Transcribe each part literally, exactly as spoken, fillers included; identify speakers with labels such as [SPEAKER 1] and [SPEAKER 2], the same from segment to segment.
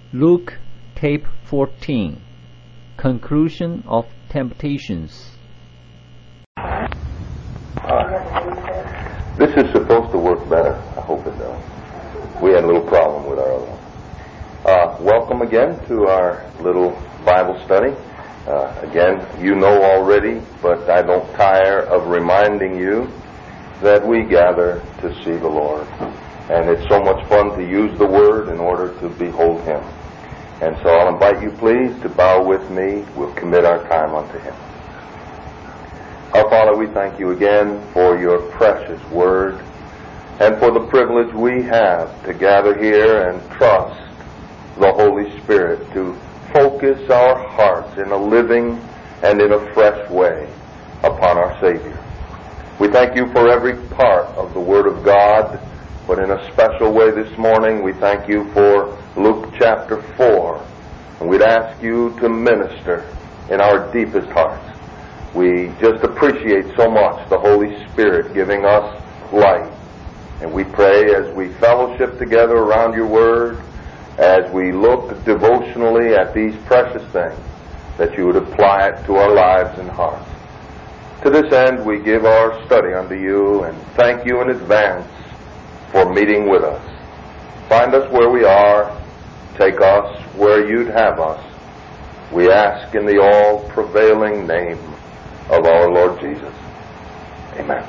[SPEAKER 1] Luke Tape fourteen, Conclusion of Temptations.
[SPEAKER 2] Uh, this is supposed to work better. I hope it does. We had a little problem with our other one. Uh, welcome again to our little Bible study. Uh, again, you know already, but I don't tire of reminding you that we gather to see the Lord. And it's so much fun to use the Word in order to behold Him. And so I'll invite you, please, to bow with me. We'll commit our time unto Him. Our Father, we thank you again for your precious Word and for the privilege we have to gather here and trust the Holy Spirit to focus our hearts in a living and in a fresh way upon our Savior. We thank you for every part of the Word of God, but in a special way this morning, we thank you for Luke chapter four. And we'd ask you to minister in our deepest hearts. We just appreciate so much the Holy Spirit giving us light. And we pray as we fellowship together around your Word, as we look devotionally at these precious things, that you would apply it to our lives and hearts. To this end, we give our study unto you and thank you in advance for meeting with us. Find us where we are. Take us where you'd have us. We ask in the all-prevailing name of our Lord Jesus. Amen.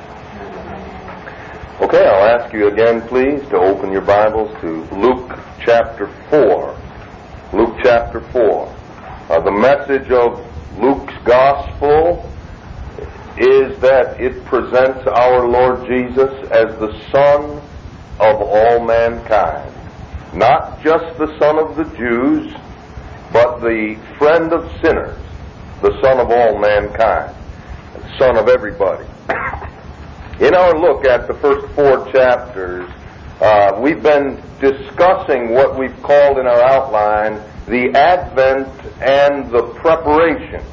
[SPEAKER 2] Okay, I'll ask you again, please, to open your Bibles to Luke chapter four. Luke chapter four. Uh, the message of Luke's gospel is that it presents our Lord Jesus as the Son of all mankind. Not just the Son of the Jews, but the friend of sinners, the Son of all mankind, the Son of everybody. In our look at the first four chapters, uh, we've been discussing what we've called in our outline the advent and the preparation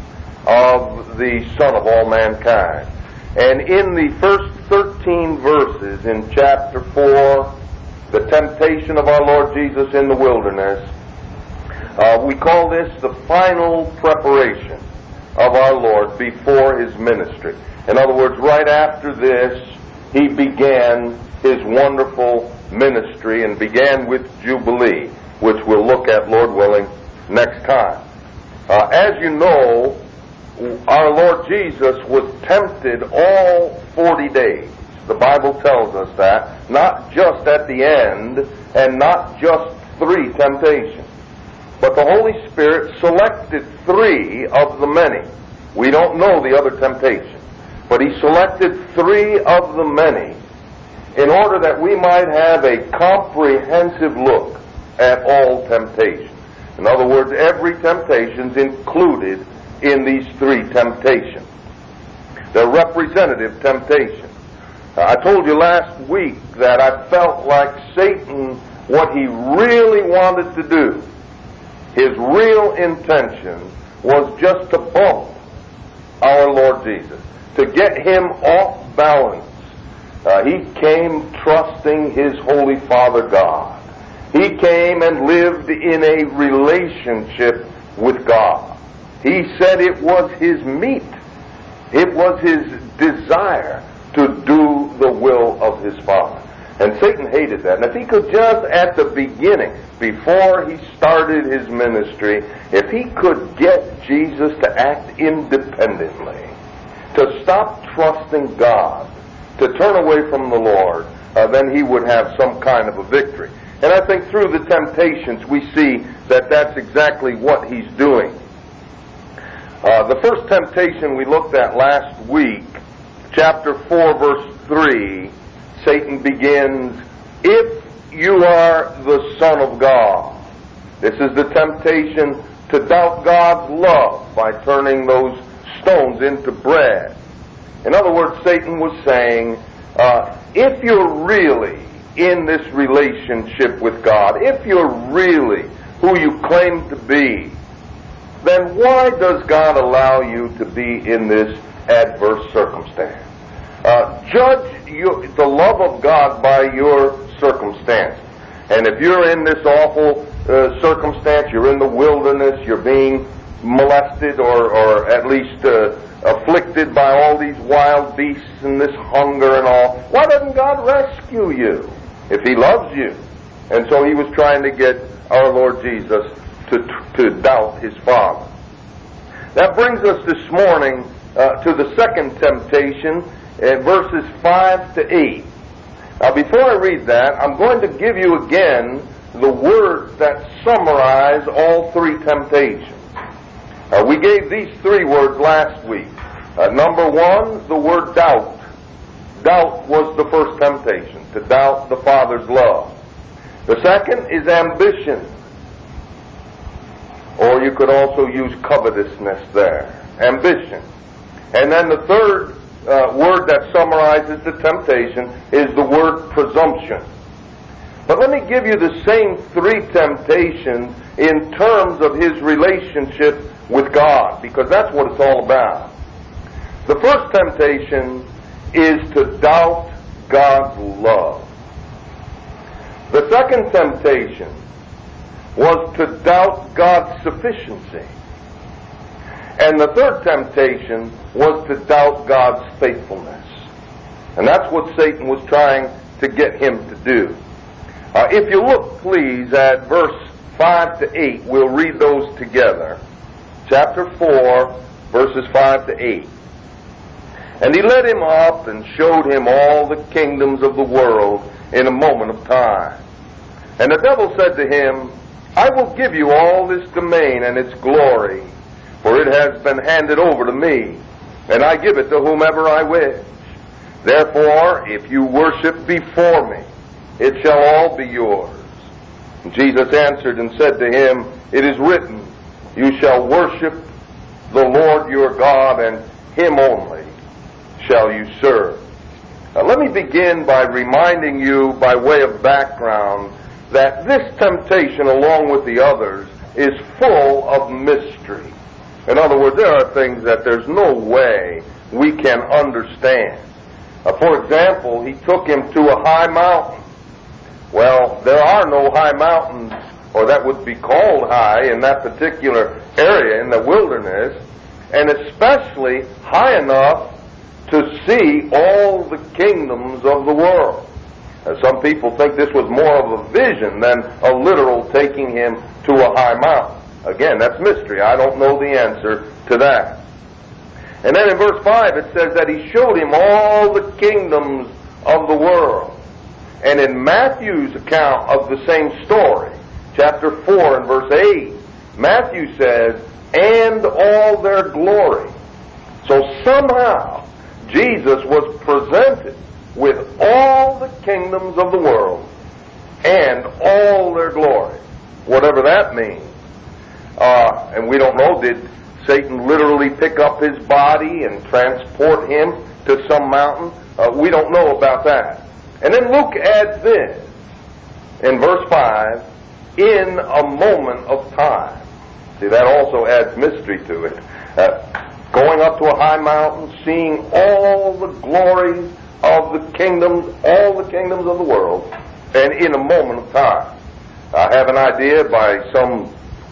[SPEAKER 2] of the Son of all mankind. And in the first thirteen verses in chapter four, the temptation of our Lord Jesus in the wilderness, uh, we call this the final preparation of our Lord before His ministry. In other words, right after this, He began His wonderful ministry and began with Jubilee, which we'll look at, Lord willing, next time. Uh, as you know, our Lord Jesus was tempted all forty days. The Bible tells us that, not just at the end, and not just three temptations. But the Holy Spirit selected three of the many. We don't know the other temptations, but He selected three of the many in order that we might have a comprehensive look at all temptations. In other words, every temptation is included in these three temptations. They're representative temptations. I told you last week that I felt like Satan, what he really wanted to do, his real intention was just to bump our Lord Jesus, to get Him off balance. Uh, he came trusting His Holy Father God. He came and lived in a relationship with God. He said it was His meat. It was His desire to do the will of His Father. And Satan hated that. And if he could just at the beginning, before he started his ministry, if he could get Jesus to act independently, to stop trusting God, to turn away from the Lord, uh, then he would have some kind of a victory. And I think through the temptations we see that that's exactly what he's doing. Uh, the first temptation we looked at last week, chapter four, verse three, Satan begins, "If you are the Son of God." This is the temptation to doubt God's love by turning those stones into bread. In other words, Satan was saying, uh, if you're really in this relationship with God, if you're really who you claim to be, then why does God allow you to be in this adverse circumstance? Uh, judge your, the love of God by your circumstances. And if you're in this awful uh, circumstance, you're in the wilderness, you're being molested or, or at least uh, afflicted by all these wild beasts and this hunger and all, why doesn't God rescue you if He loves you? And so He was trying to get our Lord Jesus to, to doubt His Father. That brings us this morning uh, to the second temptation, uh, verses five to eight. Now before I read that, I'm going to give you again the words that summarize all three temptations. Uh, we gave these three words last week. Uh, number one, the word doubt. Doubt was the first temptation, to doubt the Father's love. The second is ambition. Or you could also use covetousness there. Ambition. And then the third uh, word that summarizes the temptation is the word presumption. But let me give you the same three temptations in terms of His relationship with God, because that's what it's all about. The first temptation is to doubt God's love. The second temptation was to doubt God's sufficiency. And the third temptation was to doubt God's faithfulness. And that's what Satan was trying to get him to do. Uh, if you look, please, at verse five to eight, we'll read those together. Chapter four, verses five to eight. And he led him up and showed him all the kingdoms of the world in a moment of time. And the devil said to him, I will give you all this domain and its glory, for it has been handed over to me, and I give it to whomever I wish. Therefore, if you worship before me, it shall all be yours. And Jesus answered and said to him, It is written, You shall worship the Lord your God, and Him only shall you serve. Now let me begin by reminding you, by way of background, that this temptation, along with the others, is full of mystery. In other words, there are things that there's no way we can understand. Uh, for example, he took him to a high mountain. Well, there are no high mountains, or that would be called high, in that particular area in the wilderness, and especially high enough to see all the kingdoms of the world. Uh, some people think this was more of a vision than a literal taking him to a high mountain. Again, that's mystery. I don't know the answer to that. And then in verse five it says that he showed him all the kingdoms of the world. And in Matthew's account of the same story, chapter four and verse eight, Matthew says, and all their glory. So somehow Jesus was presented with all the kingdoms of the world and all their glory, whatever that means. Uh, and we don't know, did Satan literally pick up his body and transport him to some mountain? Uh, we don't know about that. And then Luke adds this, in verse five, in a moment of time. See, that also adds mystery to it. Uh, going up to a high mountain, seeing all the glories of the kingdoms, all the kingdoms of the world, and in a moment of time. I have an idea, by some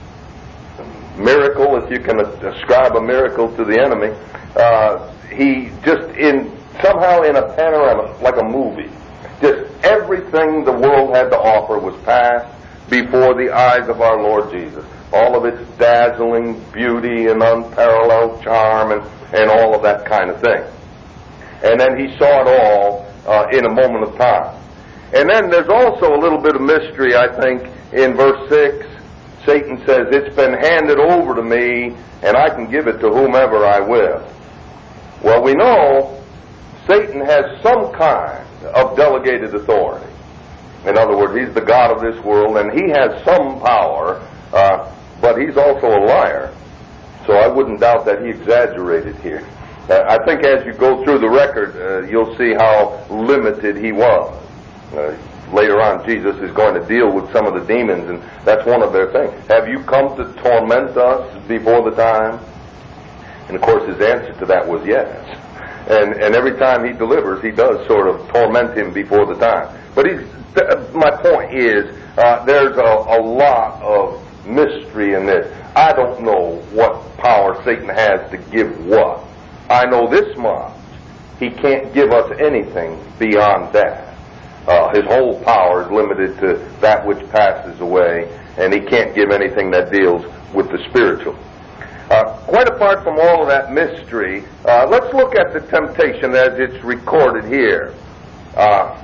[SPEAKER 2] miracle, if you can ascribe a miracle to the enemy, uh, he just in somehow in a panorama, like a movie, just everything the world had to offer was passed before the eyes of our Lord Jesus. All of its dazzling beauty and unparalleled charm and, and all of that kind of thing. And then he saw it all uh, in a moment of time. And then there's also a little bit of mystery, I think, in verse six. Satan says, it's been handed over to me, and I can give it to whomever I will. Well, we know Satan has some kind of delegated authority. In other words, he's the god of this world, and he has some power, uh, but he's also a liar. So I wouldn't doubt that he exaggerated here. Uh, I think as you go through the record, uh, you'll see how limited he was. Uh, later on, Jesus is going to deal with some of the demons, and that's one of their things. Have you come to torment us before the time? And of course, his answer to that was yes. And and every time he delivers, he does sort of torment him before the time. But he's th- my point is, uh, there's a, a lot of mystery in this. I don't know what power Satan has to give what. I know this much. He can't give us anything beyond that. Uh, his whole power is limited to that which passes away, and he can't give anything that deals with the spiritual. Uh, quite apart from all of that mystery, uh, let's look at the temptation as it's recorded here. Uh,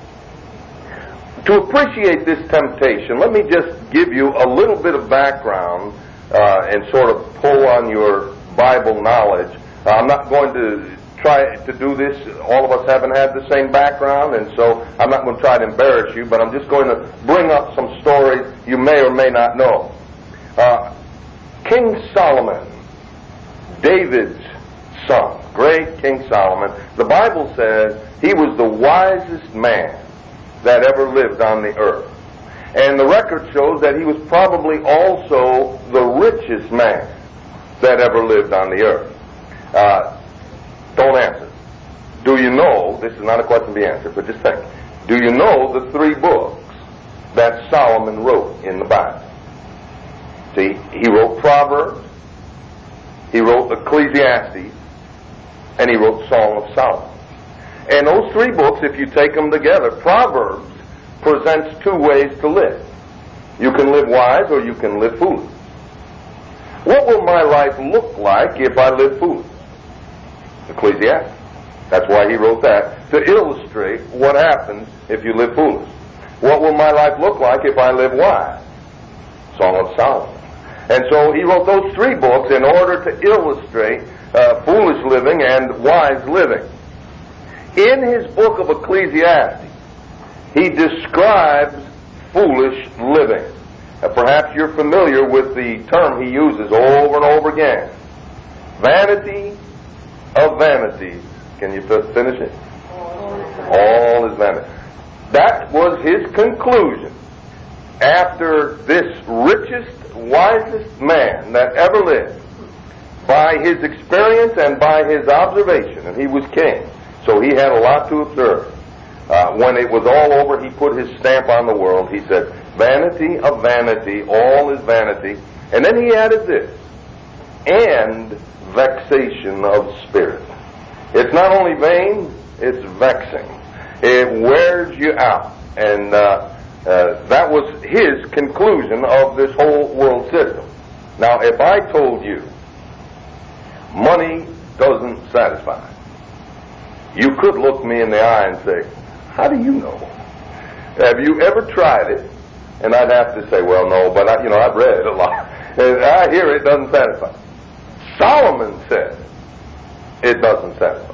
[SPEAKER 2] to appreciate this temptation, let me just give you a little bit of background uh, and sort of pull on your Bible knowledge. Uh, I'm not going to try to do this. All of us haven't had the same background, and so I'm not going to try to embarrass you, but I'm just going to bring up some stories you may or may not know. Uh, King Solomon, David's son, great King Solomon, the Bible says he was the wisest man that ever lived on the earth. And the record shows that he was probably also the richest man that ever lived on the earth. Uh, don't answer. Do you know, this is not a question to be answered, but just think, do you know the three books that Solomon wrote in the Bible? See, he wrote Proverbs, he wrote Ecclesiastes, and he wrote Song of Solomon. And those three books, if you take them together, Proverbs presents two ways to live. You can live wise or you can live foolish. What will my life look like if I live foolish? Ecclesiastes. That's why he wrote that, to illustrate what happens if you live foolish. What will my life look like if I live wise? Song of Solomon. And so he wrote those three books in order to illustrate uh, foolish living and wise living. In his book of Ecclesiastes, he describes foolish living. Uh, perhaps you're familiar with the term he uses over and over again. Vanity of vanities. Can you finish it? All is vanity. That was his conclusion after this richest, wisest man that ever lived, by his experience and by his observation, and he was king, so he had a lot to observe. Uh, when it was all over, he put his stamp on the world. He said, vanity of vanity, all is vanity. And then he added this, and vexation of spirit. It's not only vain, it's vexing. It wears you out. And uh, uh, that was his conclusion of this whole world system. Now, if I told you money doesn't satisfy, you could look me in the eye and say, how do you know? Have you ever tried it? And I'd have to say, well, no, but I, you know, I've read a lot. And I hear it doesn't satisfy. Solomon said it doesn't satisfy.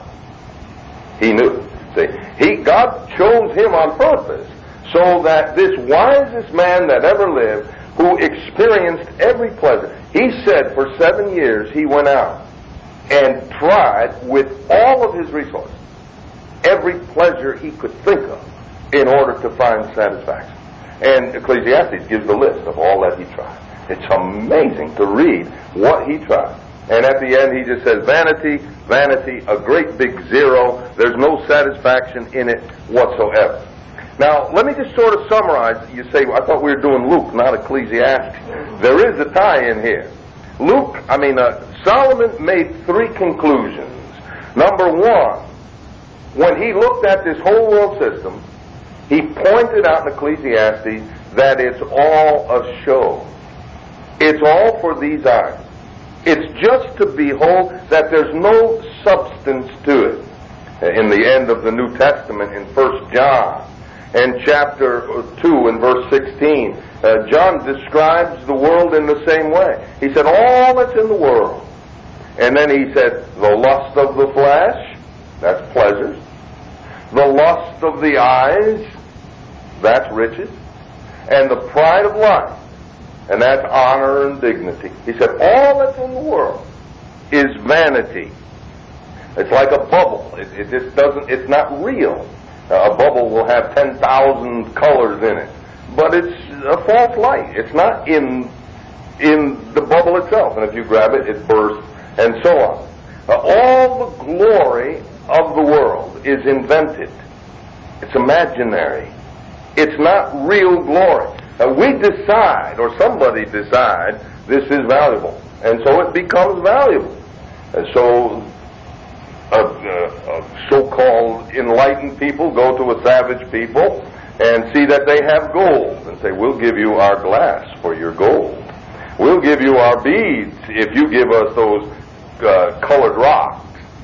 [SPEAKER 2] He knew. See, he, God chose him on purpose so that this wisest man that ever lived, who experienced every pleasure, he said for seven years he went out and tried with all of his resources every pleasure he could think of in order to find satisfaction. And Ecclesiastes gives the list of all that he tried. It's amazing to read what he tried. And at the end he just says, vanity, vanity, a great big zero. There's no satisfaction in it whatsoever. Now, let me just sort of summarize. You say, I thought we were doing Luke, not Ecclesiastes. There is a tie-in here. Luke, I mean, uh, Solomon made three conclusions. Number one, when he looked at this whole world system, he pointed out in Ecclesiastes that it's all a show. It's all for these eyes. It's just to behold, that there's no substance to it. In the end of the New Testament, in First John, and chapter two and verse sixteen, uh, John describes the world in the same way. He said, all that's in the world. And then he said, the lust of the flesh, that's pleasures. The lust of the eyes, that's riches. And the pride of life, and that's honor and dignity. He said, all that's in the world is vanity. It's like a bubble. It, it just doesn't, it's not real. Uh, a bubble will have ten thousand colors in it. But it's a false light. It's not in, in the bubble itself. And if you grab it, it bursts, and so on. Uh, all the glory of the world is invented. It's imaginary. It's not real glory. Uh, we decide, or somebody decides, this is valuable. And so it becomes valuable. And so uh, uh, so-called enlightened people go to a savage people and see that they have gold and say, we'll give you our glass for your gold. We'll give you our beads if you give us those uh, colored rocks.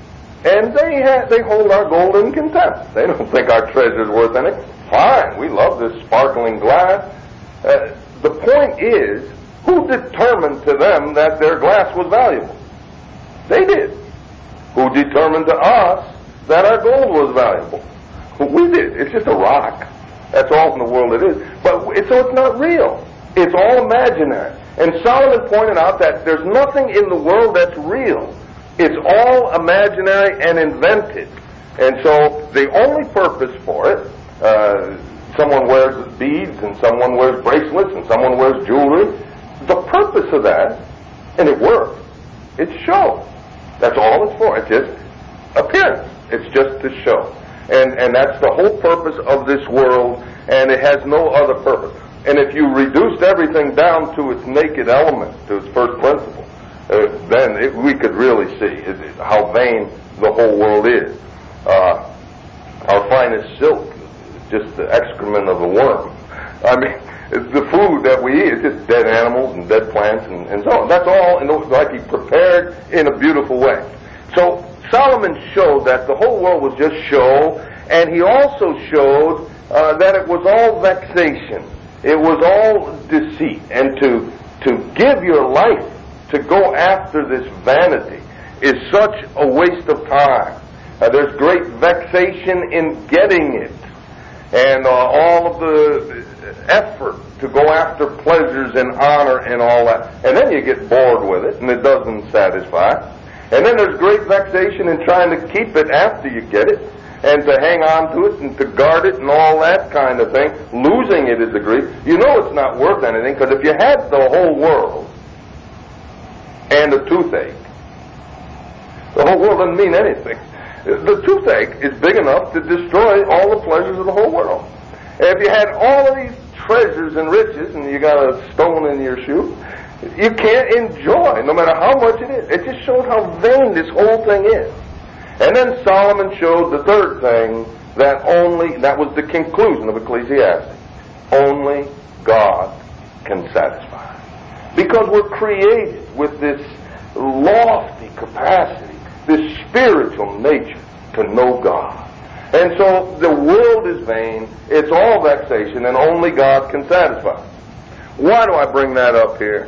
[SPEAKER 2] And they ha- they hold our gold in contempt. They don't think our treasure's worth anything. Fine, we love this sparkling glass. Uh, the point is, who determined to them that their glass was valuable? They did. Who determined to us that our gold was valuable? We did. It's just a rock. That's all in the world it is. But it, so it's not real. It's all imaginary. And Solomon pointed out that there's nothing in the world that's real. It's all imaginary and invented. And so the only purpose for it, uh, someone wears beads and someone wears bracelets and someone wears jewelry. The purpose of that, and it works, it's show. That's all it's for. It's just appearance. It's just to show. And and that's the whole purpose of this world, and it has no other purpose. And if you reduced everything down to its naked element, to its first principle, uh, then it, we could really see it, it, how vain the whole world is. Uh, our finest silk is just the excrement of a worm. I mean, it's the food that we eat. It's just dead animals and dead plants and, and so on. That's all in the, like he prepared in a beautiful way. So Solomon showed that the whole world was just show, and he also showed uh, that it was all vexation. It was all deceit. And to to give your life to go after this vanity is such a waste of time. Uh, there's great vexation in getting it. And uh, all of the effort to go after pleasures and honor and all that. And then you get bored with it, and it doesn't satisfy. And then there's great vexation in trying to keep it after you get it, and to hang on to it, and to guard it, and all that kind of thing. Losing it is a grief. You know it's not worth anything, because if you had the whole world and a toothache, the whole world doesn't mean anything. The toothache is big enough to destroy all the pleasures of the whole world. If you had all of these treasures and riches, and you got a stone in your shoe, you can't enjoy, no matter how much it is. It just shows how vain this whole thing is. And then Solomon showed the third thing, that only, that was the conclusion of Ecclesiastes, only God can satisfy. Because we're created with this lofty capacity, this spiritual nature to know God. And so the world is vain, it's all vexation, and only God can satisfy. Why do I bring that up here?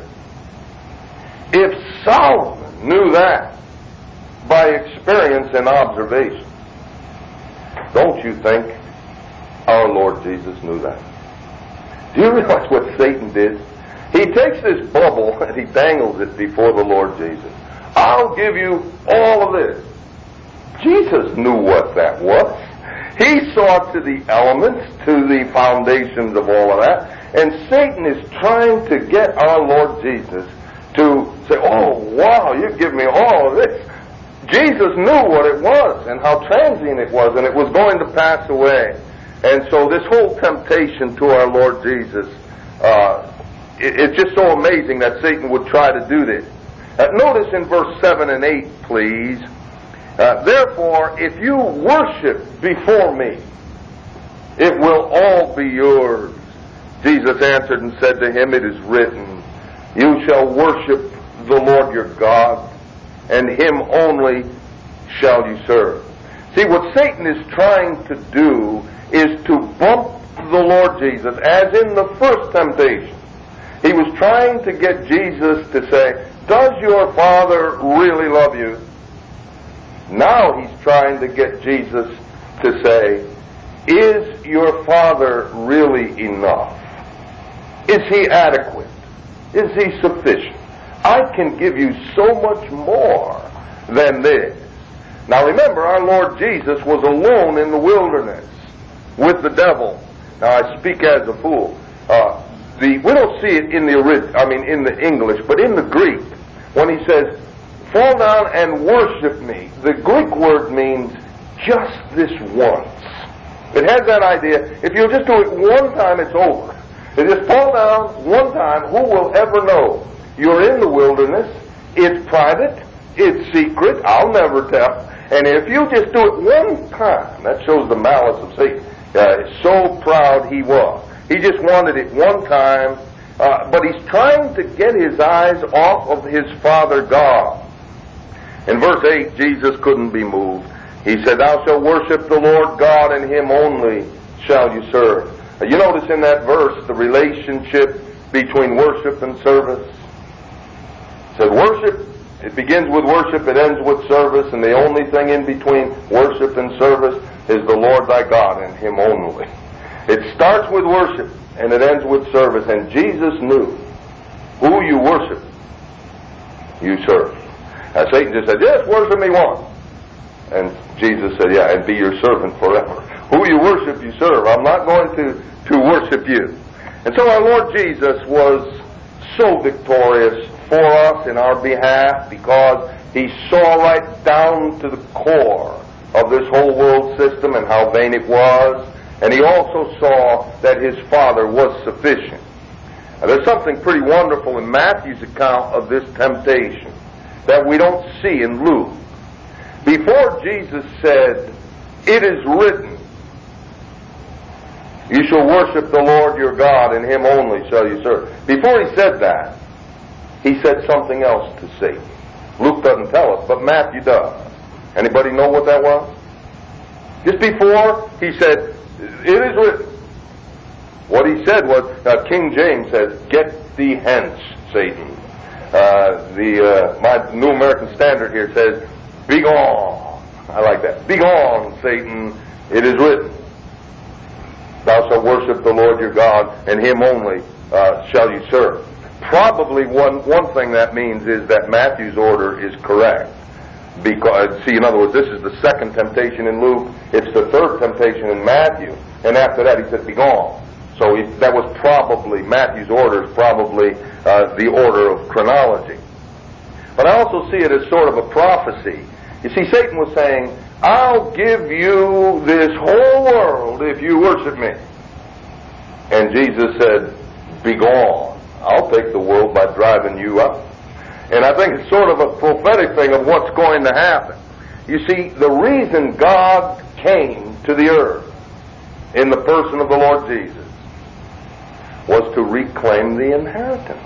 [SPEAKER 2] If Solomon knew that by experience and observation, don't you think our Lord Jesus knew that? Do you realize what Satan did? He takes this bubble and he dangles it before the Lord Jesus. I'll give you all of this. Jesus knew what that was. He saw to the elements, to the foundations of all of that, and Satan is trying to get our Lord Jesus to say, oh, wow, you give me all of this. Jesus knew what it was and how transient it was, and it was going to pass away. And so this whole temptation to our Lord Jesus, uh, it, it's just so amazing that Satan would try to do this. Uh, notice in verse seven and eight, please. Uh, Therefore, if you worship before me, it will all be yours. Jesus answered and said to him, it is written, you shall worship the Lord your God, and him only shall you serve. See, what Satan is trying to do is to bump the Lord Jesus, as in the first temptation. He was trying to get Jesus to say, does your Father really love you? Now he's trying to get Jesus to say, is your Father really enough? Is he adequate? Is he sufficient? I can give you so much more than this. Now remember, our Lord Jesus was alone in the wilderness with the devil. Now I speak as a fool. Uh, the we don't see it in the orig- I mean in the English, but in the Greek, when he says, fall down and worship me, the Greek word means just this once. It has that idea, if you'll just do it one time, it's over. If you just fall down one time, who will ever know? You're in the wilderness, it's private, it's secret, I'll never tell. And if you just do it one time, that shows the malice of Satan. Uh, so proud he was. He just wanted it one time, uh, but he's trying to get his eyes off of his Father God. In verse eight, Jesus couldn't be moved. He said, thou shalt worship the Lord God, and him only shall you serve. Now, you notice in that verse the relationship between worship and service. It said worship, it begins with worship, it ends with service, and the only thing in between worship and service is the Lord thy God, and him only. It starts with worship, and it ends with service, and Jesus knew who you worship, you serve. Now Satan just said, just worship me once. And Jesus said, yeah, and be your servant forever. Who you worship, you serve. I'm not going to, to worship you. And so our Lord Jesus was so victorious for us in our behalf because he saw right down to the core of this whole world system and how vain it was. And he also saw that his Father was sufficient. Now, there's something pretty wonderful in Matthew's account of this temptation that we don't see in Luke. Before Jesus said, it is written, you shall worship the Lord your God, and him only shall you serve. Before he said that, he said something else to Satan. Luke doesn't tell us, but Matthew does. Anybody know what that was? Just before, he said, it is written. What he said was, uh, King James says, get thee hence, Satan. Uh, the uh, my New American Standard here says, begone. I like that. Begone, Satan. It is written, thou shalt worship the Lord your God, and him only uh, shall you serve. Probably one, one thing that means is that Matthew's order is correct. Because, see, in other words, this is the second temptation in Luke. It's the third temptation in Matthew. And after that, he said, begone. So he, that was probably, Matthew's order is probably uh, the order of chronology. But I also see it as sort of a prophecy. You see, Satan was saying, I'll give you this whole world if you worship me. And Jesus said, begone. I'll take the world by driving you up. And I think it's sort of a prophetic thing of what's going to happen. You see, the reason God came to the earth in the person of the Lord Jesus was to reclaim the inheritance,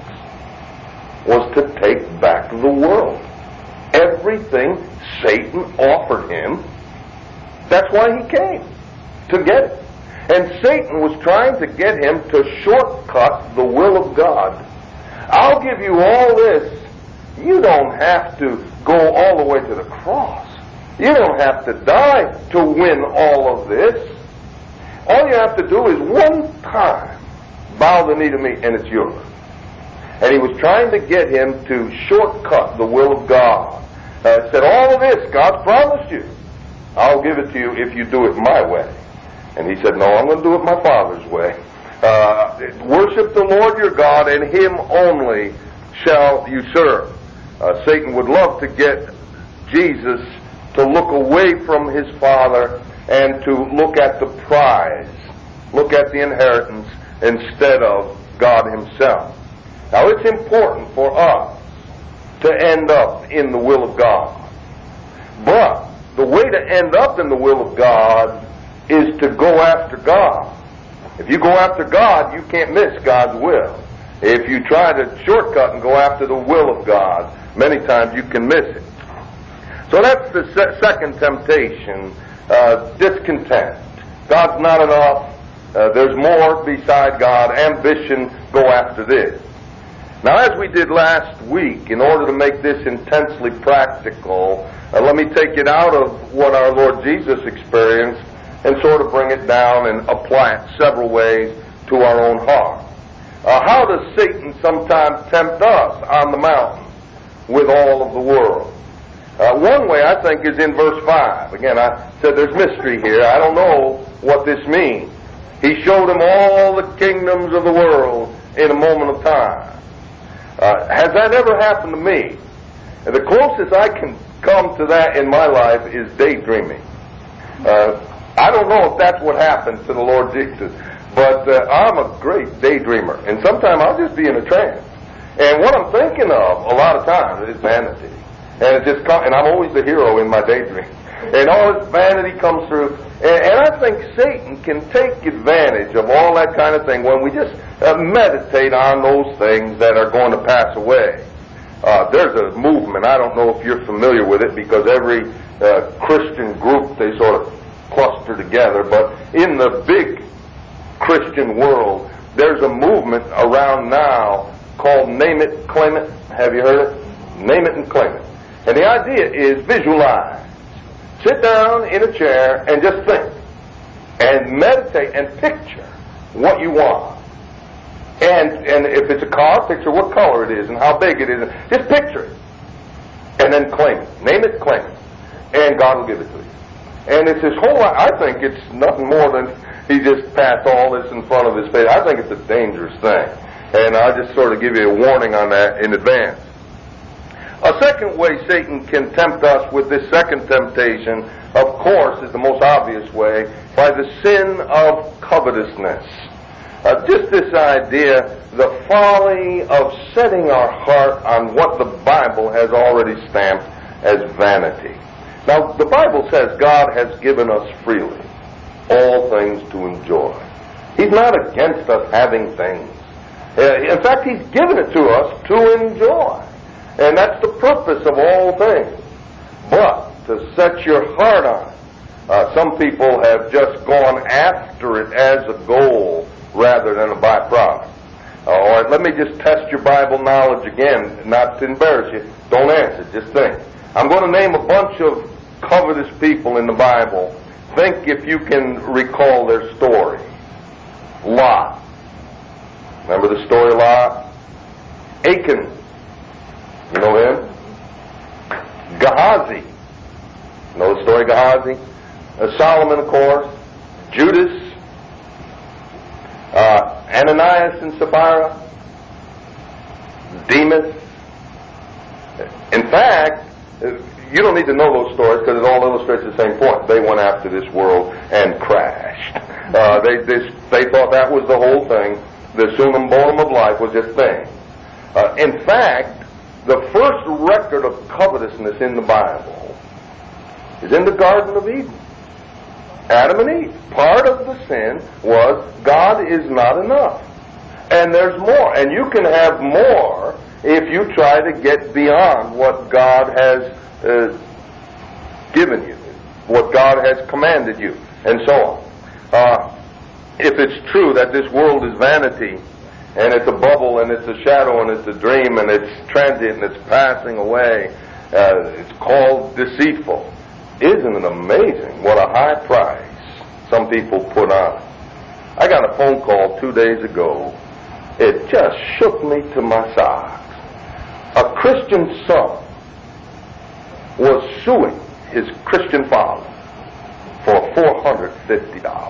[SPEAKER 2] was to take back the world. Everything Satan offered him, that's why he came, to get it. And Satan was trying to get him to shortcut the will of God. I'll give you all this. You don't have to go all the way to the cross. You don't have to die to win all of this. All you have to do is one time bow the knee to me, and it's yours. And he was trying to get him to shortcut the will of God. Uh, said, all of this, God's promised you. I'll give it to you if you do it my way. And he said, no, I'm going to do it my Father's way. Uh, worship the Lord your God, and him only shall you serve. Uh, Satan would love to get Jesus to look away from his Father and to look at the prize, look at the inheritance instead of God himself. Now, it's important for us to end up in the will of God. But the way to end up in the will of God is to go after God. If you go after God, you can't miss God's will. If you try to shortcut and go after the will of God, many times you can miss it. So that's the se- second temptation, uh, discontent. God's not enough. Uh, there's more beside God. Ambition, go after this. Now, as we did last week, in order to make this intensely practical, uh, let me take it out of what our Lord Jesus experienced and sort of bring it down and apply it several ways to our own heart. Uh, how does Satan sometimes tempt us on the mountain with all of the world? Uh, one way, I think, is in verse five. Again, I said there's mystery here. I don't know what this means. He showed him all the kingdoms of the world in a moment of time. Uh, has that ever happened to me? And the closest I can come to that in my life is daydreaming. Uh, I don't know if that's what happened to the Lord Jesus, but uh, I'm a great daydreamer, and sometimes I'll just be in a trance. And what I'm thinking of a lot of times is vanity, and it just come, and I'm always the hero in my daydream. And all this vanity comes through, and, and I think Satan can take advantage of all that kind of thing when we just uh, meditate on those things that are going to pass away. Uh, there's a movement, I don't know if you're familiar with it, because every uh, Christian group, they sort of cluster together, but in the big Christian world, there's a movement around now called Name It, Claim It. Have you heard it? Name it and claim it. And the idea is visualize. Sit down in a chair and just think and meditate and picture what you want. And and if it's a car, picture what color it is and how big it is. Just picture it. And then claim it. Name it, claim it. And God will give it to you. And it's his whole, I think it's nothing more than he just passed all this in front of his face. I think it's a dangerous thing. And I'll just sort of give you a warning on that in advance. A second way Satan can tempt us with this second temptation, of course, is the most obvious way, by the sin of covetousness. Uh, just this idea, the folly of setting our heart on what the Bible has already stamped as vanity. Now, the Bible says God has given us freely all things to enjoy. He's not against us having things. Uh, in fact, He's given it to us to enjoy. And that's the purpose of all things. But to set your heart on it, uh, some people have just gone after it as a goal rather than a byproduct. Uh, all right, let me just test your Bible knowledge again, not to embarrass you. Don't answer, just think. I'm going to name a bunch of covetous people in the Bible. Think if you can recall their story. Lot. Remember the story of Lot? Achan. You know him? Gehazi. You know the story of Gehazi? Uh, Solomon, of course. Judas. Uh, Ananias and Sapphira. Demas. In fact, you don't need to know those stories because it all illustrates the same point. They went after this world and crashed. Uh, they, they they thought that was the whole thing. The summum bonum of life was this thing. Uh, in fact, the first record of covetousness in the Bible is in the Garden of Eden. Adam and Eve. Part of the sin was God is not enough. And there's more. And you can have more if you try to get beyond what God has uh, given you, what God has commanded you, and so on. Uh, if it's true that this world is vanity, and it's a bubble, and it's a shadow, and it's a dream, and it's transient, and it's passing away, uh, it's called deceitful. Isn't it amazing what a high price some people put on it? I got a phone call two days ago. It just shook me to my socks. A Christian son was suing his Christian father for four hundred fifty dollars.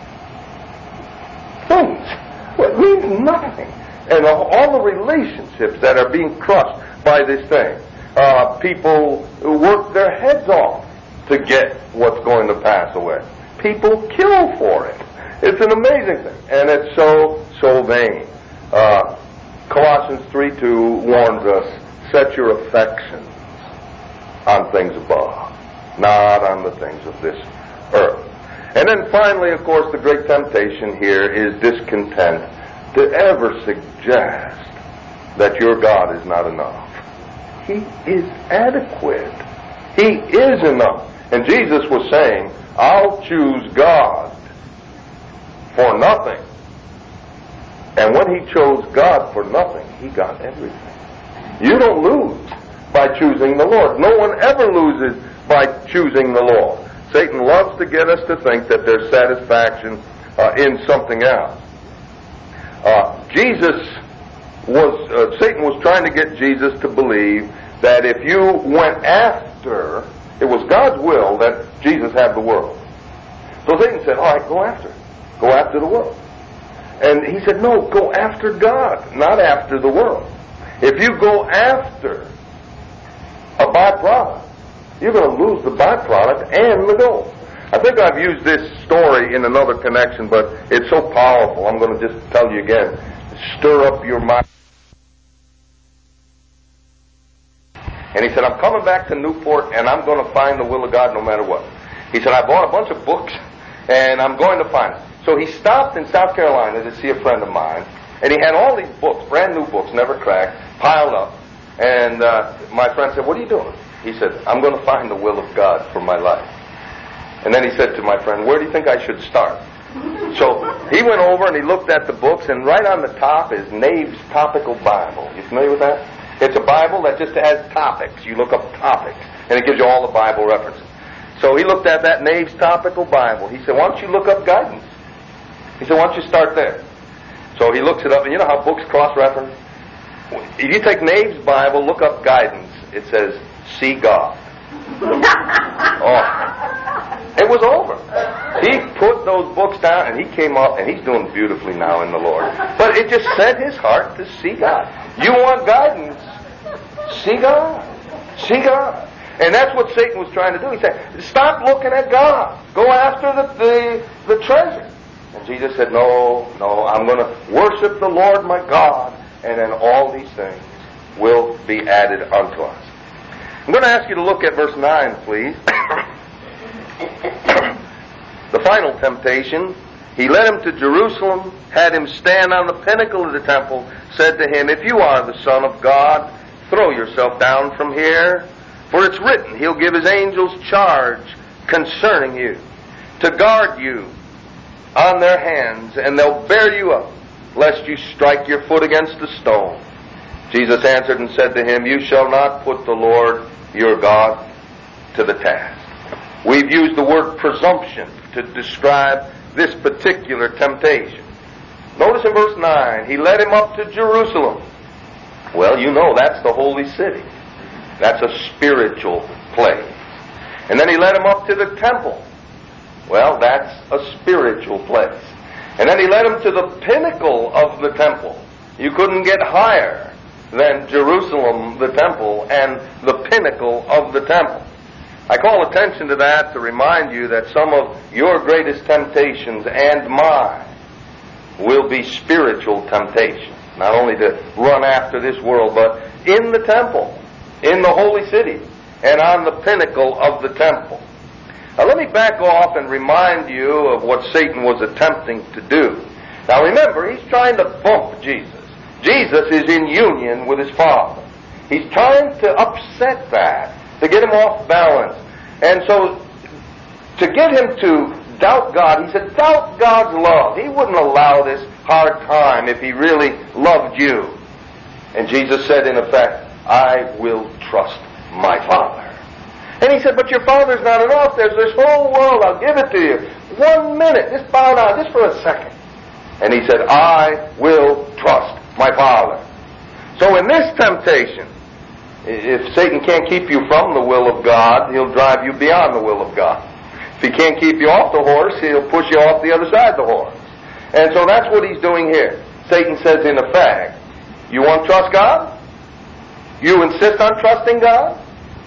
[SPEAKER 2] Things. Well, it means nothing. And all the relationships that are being crushed by this thing. Uh, people work their heads off to get what's going to pass away. People kill for it. It's an amazing thing. And it's so, so vain. Uh, Colossians three two warns us, set your affections on things above, not on the things of this earth. And then finally, of course, the great temptation here is discontent, to ever suggest that your God is not enough. He is adequate. He is enough. And Jesus was saying, I'll choose God for nothing. And when he chose God for nothing, he got everything. You don't lose by choosing the Lord. No one ever loses by choosing the Lord. Satan loves to get us to think that there's satisfaction uh, in something else. Uh, Jesus was, uh, Satan was trying to get Jesus to believe that if you went after, it was God's will that Jesus have the world. So Satan said, all right, go after it. Go after the world. And he said, no, go after God, not after the world. If you go after a byproduct, you're going to lose the byproduct and the goal. I think I've used this story in another connection, but it's so powerful. I'm going to just tell you again. Stir up your mind. And he said, I'm coming back to Newport, and I'm going to find the will of God no matter what. He said, I bought a bunch of books, and I'm going to find it. So he stopped in South Carolina to see a friend of mine, and he had all these books, brand new books, never cracked, piled up. And uh, my friend said, what are you doing? He said, I'm going to find the will of God for my life. And then he said to my friend, where do you think I should start? So he went over and he looked at the books, and right on the top is Nave's Topical Bible. You familiar with that? It's a Bible that just has topics. You look up topics, and it gives you all the Bible references. So he looked at that Nave's Topical Bible. He said, why don't you look up guidance? He said, why don't you start there? So he looks it up, and you know how books cross-reference? If you take Nave's Bible, look up guidance, it says, see God. Oh. It was over. He put those books down, and he came up, and he's doing beautifully now in the Lord. But it just set his heart to see God. You want guidance? See God. See God. And that's what Satan was trying to do. He said, stop looking at God. Go after the, the, the treasure. And Jesus said, no, no, I'm going to worship the Lord my God, and then all these things will be added unto us. I'm going to ask you to look at verse nine, please. The final temptation. He led him to Jerusalem, had him stand on the pinnacle of the temple, said to him, if you are the Son of God, throw yourself down from here. For it's written, he'll give his angels charge concerning you, to guard you on their hands, and they'll bear you up, lest you strike your foot against a stone. Jesus answered and said to him, you shall not put the Lord your God to the task. We've used the word presumption to describe this particular temptation. Notice in verse nine, he led him up to Jerusalem. Well, you know that's the holy city. That's a spiritual place. And then he led him up to the temple. Well, that's a spiritual place. And then he led him to the pinnacle of the temple. You couldn't get higher than Jerusalem, the temple, and the pinnacle of the temple. I call attention to that to remind you that some of your greatest temptations and mine will be spiritual temptations. Not only to run after this world, but in the temple, in the holy city, and on the pinnacle of the temple. Now let me back off and remind you of what Satan was attempting to do. Now remember, he's trying to bump Jesus. Jesus is in union with his Father. He's trying to upset that, to get him off balance. And so, to get him to doubt God, he said, doubt God's love. He wouldn't allow this hard time if he really loved you. And Jesus said, in effect, I will trust my Father. And he said, but your Father's not enough. There's this whole world. I'll give it to you. One minute. Just bow down, just for a second. And he said, I will trust my Father. So in this temptation, if Satan can't keep you from the will of God, he'll drive you beyond the will of God. If he can't keep you off the horse, he'll push you off the other side of the horse. And so that's what he's doing here. Satan says, in effect, you want to trust God? You insist on trusting God?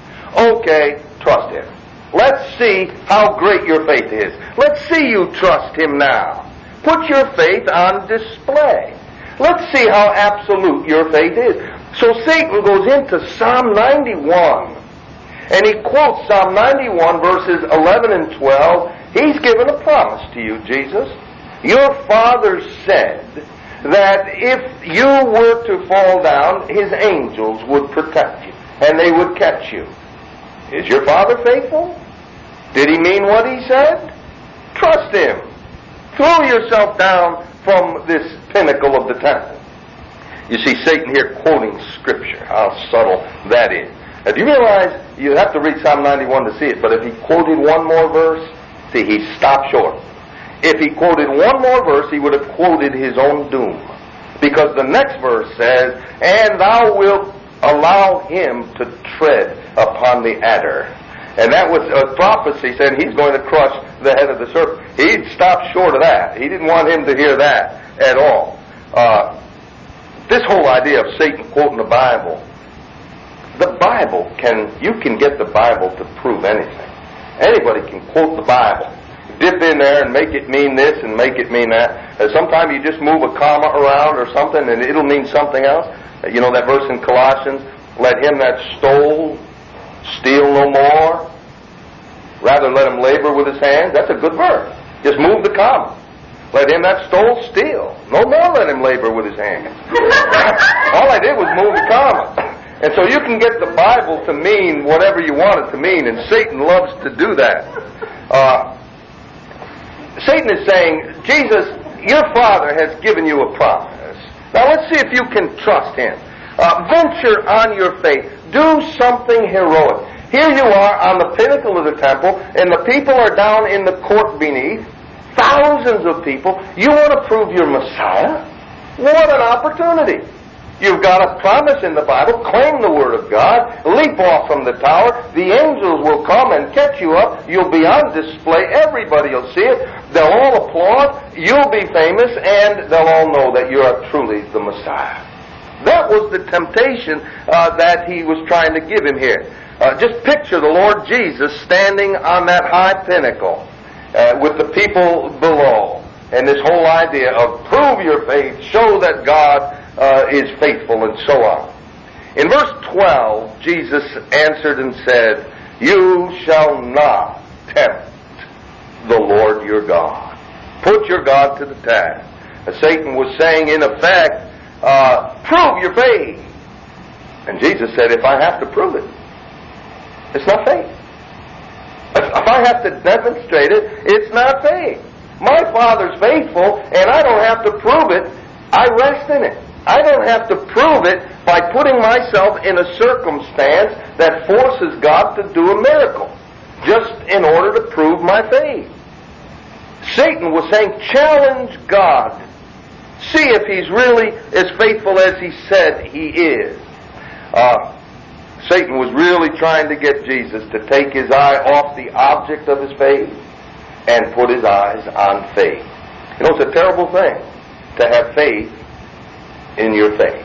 [SPEAKER 2] Okay, trust him. Let's see how great your faith is. Let's see you trust him now. Put your faith on display. Let's see how absolute your faith is. So Satan goes into Psalm ninety-one, and he quotes Psalm ninety-one, verses eleven and twelve. He's given a promise to you, Jesus. Your Father said that if you were to fall down, his angels would protect you, and they would catch you. Is your Father faithful? Did he mean what he said? Trust him. Throw yourself down from this pinnacle of the temple. You see Satan here quoting Scripture. How subtle that is. Now, do you realize you have to read Psalm ninety-one to see it, but if he quoted one more verse, see, he stopped short. If he quoted one more verse, he would have quoted his own doom. Because the next verse says, and thou wilt allow him to tread upon the adder. And that was a prophecy saying he's going to crush the head of the serpent. He'd stopped short of that. He didn't want him to hear that at all. Uh, this whole idea of Satan quoting the Bible, the Bible can, you can get the Bible to prove anything. Anybody can quote the Bible, dip in there and make it mean this and make it mean that. Uh, sometimes you just move a comma around or something and it'll mean something else. Uh, you know that verse in Colossians, let him that stole steal no more, rather let him labor with his hands. That's a good verse. Just move the comma. Let him that stole steal. No more let him labor with his hands. All I did was move the comma. And so you can get the Bible to mean whatever you want it to mean, and Satan loves to do that. Uh, Satan is saying, Jesus, your Father has given you a promise. Now let's see if you can trust Him. Uh, venture on your faith. Do something heroic. Here you are on the pinnacle of the temple, and the people are down in the court beneath. Thousands of people. You want to prove you're Messiah? What an opportunity. You've got a promise in the Bible. Claim the Word of God. Leap off from the tower. The angels will come and catch you up. You'll be on display. Everybody will see it. They'll all applaud. You'll be famous, and they'll all know that you are truly the Messiah. That was the temptation uh, that he was trying to give him here. Uh, just picture the Lord Jesus standing on that high pinnacle uh, with the people below. And this whole idea of prove your faith, show that God uh, is faithful, and so on. In verse twelve, Jesus answered and said, you shall not tempt the Lord your God. Put your God to the task. As Satan was saying, in effect, uh, prove your faith. And Jesus said, if I have to prove it, it's not faith. If I have to demonstrate it, it's not faith. My Father's faithful, and I don't have to prove it. I rest in it. I don't have to prove it by putting myself in a circumstance that forces God to do a miracle, just in order to prove my faith. Satan was saying, challenge God. See if He's really as faithful as He said He is. Uh, Satan was really trying to get Jesus to take his eye off the object of his faith and put his eyes on faith. You know, it's a terrible thing to have faith in your faith.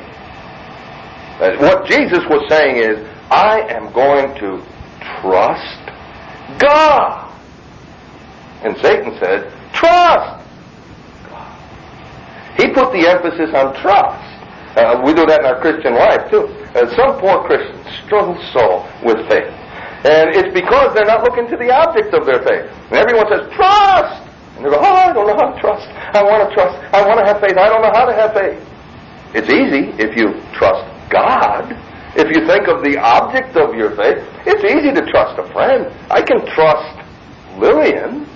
[SPEAKER 2] What Jesus was saying is, I am going to trust God. And Satan said, trust God. He put the emphasis on trust. Uh, we do that in our Christian life too. Uh, some poor Christians struggle so with faith. And it's because they're not looking to the object of their faith. And everyone says, trust! And they go, oh, I don't know how to trust. I want to trust. I want to have faith. I don't know how to have faith. It's easy if you trust God. If you think of the object of your faith, it's easy to trust a friend. I can trust Lillian.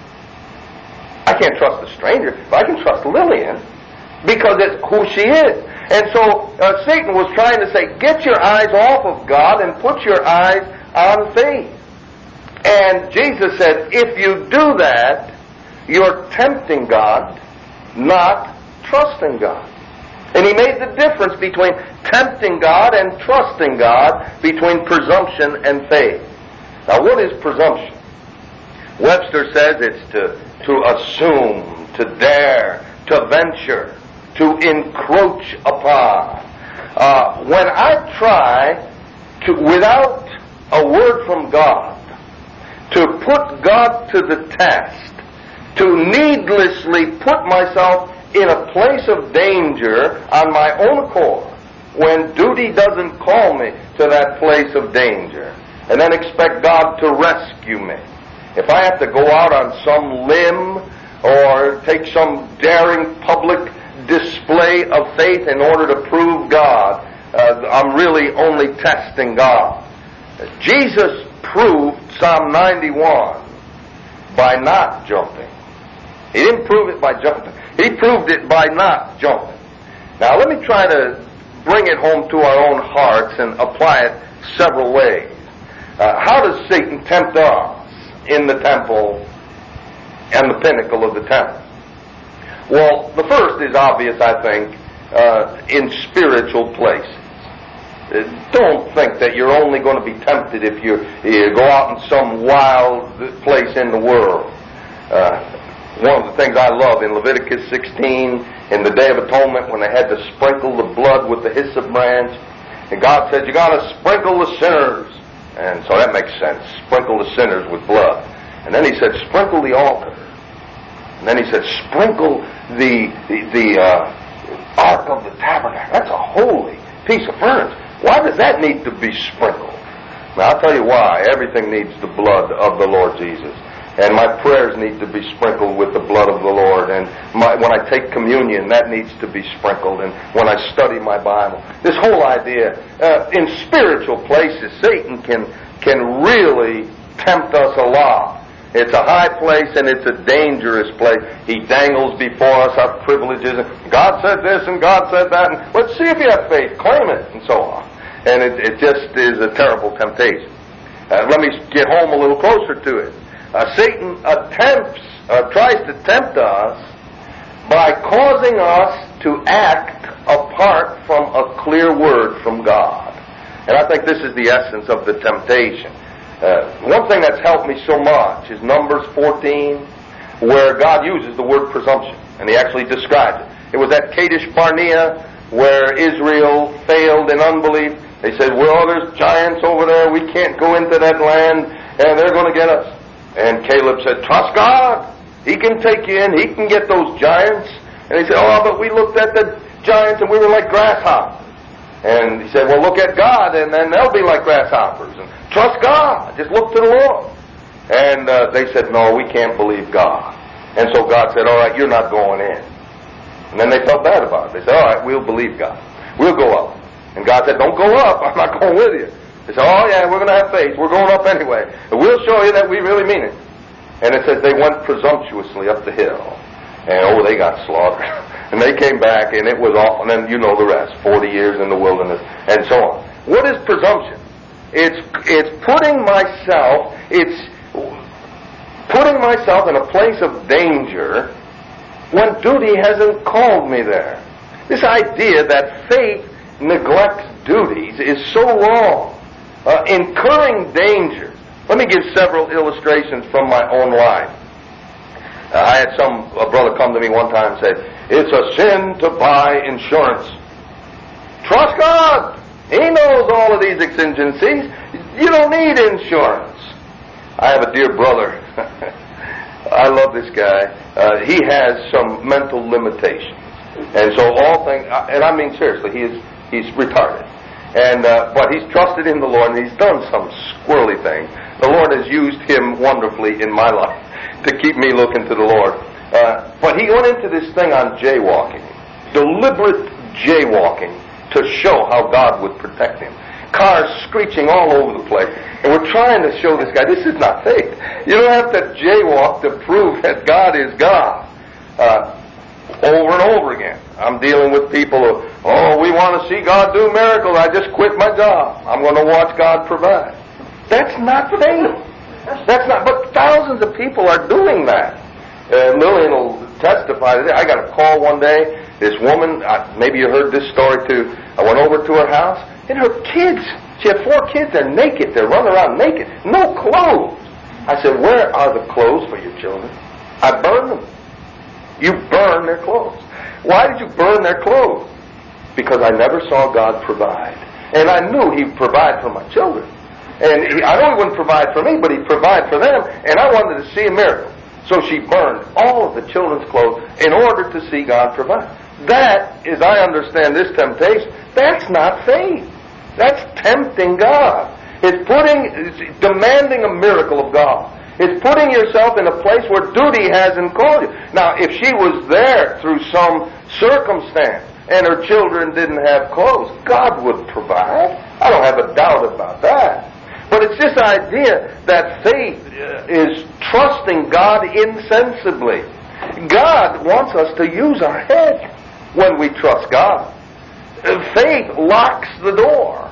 [SPEAKER 2] I can't trust a stranger, but I can trust Lillian because it's who she is. And so uh, Satan was trying to say, get your eyes off of God and put your eyes on faith. And Jesus said, if you do that, you're tempting God, not trusting God. And He made the difference between tempting God and trusting God, between presumption and faith. Now, what is presumption? Webster says it's to, to assume, to dare, to venture, to encroach upon. Uh, when I try to, without a word from God, to put God to the test, to needlessly put myself in a place of danger on my own accord, when duty doesn't call me to that place of danger, and then expect God to rescue me. If I have to go out on some limb or take some daring public display of faith in order to prove God, uh, I'm really only testing God. Jesus proved Psalm ninety-one by not jumping. He didn't prove it by jumping. He proved it by not jumping. Now let me try to bring it home to our own hearts and apply it several ways. Uh, how does Satan tempt us in the temple and the pinnacle of the temple? Well, the first is obvious, I think, uh, in spiritual places. Uh, don't think that you're only going to be tempted if you, you go out in some wild place in the world. Uh, one of the things I love in Leviticus sixteen, in the Day of Atonement, when they had to sprinkle the blood with the hyssop branch, and God said, you got to sprinkle the sinners And so that makes sense. Sprinkle the sinners with blood. And then he said, sprinkle the altar. And then he said, sprinkle the the, the uh, ark of the tabernacle. That's a holy piece of furniture. Why does that need to be sprinkled? Now, I'll tell you why. Everything needs the blood of the Lord Jesus. And my prayers need to be sprinkled with the blood of the Lord. And my, when I take communion, that needs to be sprinkled. And when I study my Bible. This whole idea, uh, in spiritual places, Satan can, can really tempt us a lot. It's a high place and it's a dangerous place. He dangles before us our privileges. And God said this and God said that. And let's see if you have faith. Claim it. And so on. And it, it just is a terrible temptation. Uh, let me get home a little closer to it. Uh, Satan attempts, uh, tries to tempt us by causing us to act apart from a clear word from God. And I think this is the essence of the temptation. Uh, one thing that's helped me so much is Numbers fourteen, where God uses the word presumption, and He actually describes it. It was at Kadesh Barnea where Israel failed in unbelief. They said, well, there's giants over there. We can't go into that land, and they're going to get us. And Caleb said, trust God. He can take you in. He can get those giants. And he said, oh, but we looked at the giants and we were like grasshoppers. And he said, well, look at God and then they'll be like grasshoppers. And trust God. Just look to the Lord. And uh, they said, no, we can't believe God. And so God said, all right, you're not going in. And then they felt bad about it. They said, all right, we'll believe God. We'll go up. And God said, don't go up. I'm not going with you. They said, oh yeah, we're going to have faith. We're going up anyway. And we'll show you that we really mean it. And it says they went presumptuously up the hill. And oh, they got slaughtered. And they came back and it was awful. And then you know the rest. Forty years in the wilderness and so on. What is presumption? It's, it's putting myself, it's putting myself in a place of danger when duty hasn't called me there. This idea that faith neglects duties is so wrong. Uh, incurring danger. Let me give several illustrations from my own life. Uh, I had some a brother come to me one time and say, it's a sin to buy insurance. Trust God. He knows all of these exigencies. You don't need insurance. I have a dear brother. I love this guy. Uh, he has some mental limitations. And so all things, and I mean seriously, he is he's retarded. And uh, but he's trusted in the Lord, and he's done some squirrely things. The Lord has used him wonderfully in my life to keep me looking to the Lord. Uh, but he went into this thing on jaywalking, deliberate jaywalking, to show how God would protect him. Cars screeching all over the place, and we're trying to show this guy this is not faith. You don't have to jaywalk to prove that God is God. Uh, over and over again. I'm dealing with people who, oh, we want to see God do miracles. I just quit my job. I'm going to watch God provide. That's not faith. That's not, but thousands of people are doing that. Uh, Lillian will testify to that. I got a call one day. This woman, uh, maybe you heard this story too. I went over to her house, and her kids, she had four kids, they're naked. They're running around naked. No clothes. I said, where are the clothes for your children? I burned them. You burn their clothes. Why did you burn their clothes? Because I never saw God provide. And I knew He'd provide for my children. And he, I know He wouldn't provide for me, but He'd provide for them. And I wanted to see a miracle. So she burned all of the children's clothes in order to see God provide. That, as I understand this temptation, that's not faith. That's tempting God. It's putting, it's demanding a miracle of God. It's putting yourself in a place where duty hasn't called you. Now, if she was there through some circumstance and her children didn't have clothes, God would provide. I don't have a doubt about that. But it's this idea that faith is trusting God insensibly. God wants us to use our head when we trust God. Faith locks the door.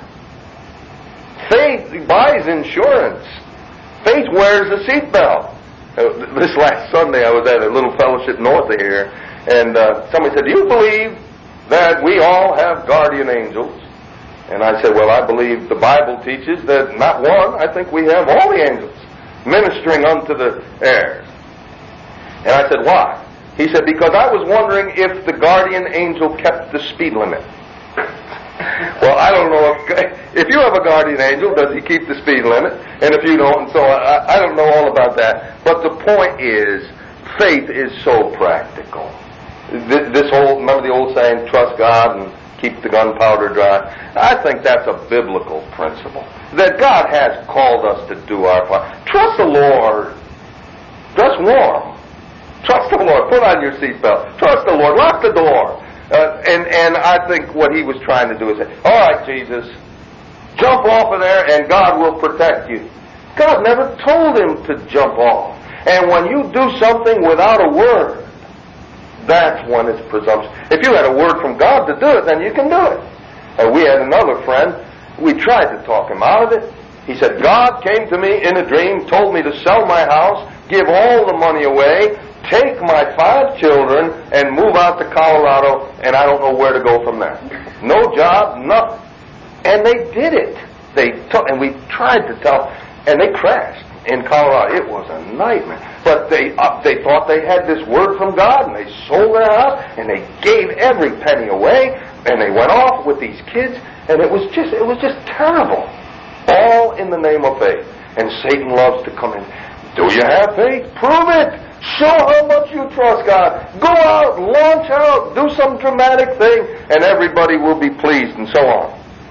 [SPEAKER 2] Faith buys insurance. Faith wears a seatbelt. Uh, this last Sunday I was at a little fellowship north of here, and uh, somebody said, do you believe that we all have guardian angels? And I said, well, I believe the Bible teaches that not one, I think we have all the angels ministering unto the heirs. And I said, why? He said, because I was wondering if the guardian angel kept the speed limit. Well, I don't know if, if you have a guardian angel, does he keep the speed limit? And if you don't, and so I, I don't know all about that. But the point is, faith is so practical. This, this whole, remember the old saying, trust God and keep the gunpowder dry? I think that's a biblical principle. That God has called us to do our part. Trust the Lord. Dress warm. Trust the Lord. Put on your seatbelt. Trust the Lord. Lock the door. Uh, and, and I think what he was trying to do is say, all right, Jesus, jump off of there and God will protect you. God never told him to jump off. And when you do something without a word, that's when it's presumption. If you had a word from God to do it, then you can do it. And we had another friend. We tried to talk him out of it. He said, God came to me in a dream, told me to sell my house, give all the money away, take my five children, and move out to Colorado, and I don't know where to go from there. No job, nothing. And they did it. They took, and we tried to tell, and they crashed in Colorado. It was a nightmare. But they uh, they thought they had this word from God, and they sold their house, and they gave every penny away, and they went off with these kids, and it was just it was just terrible. All in the name of faith. And Satan loves to come in. Do you have faith? Prove it. Show how much you trust God. Go out, launch out, do some dramatic thing, and everybody will be pleased, and so on.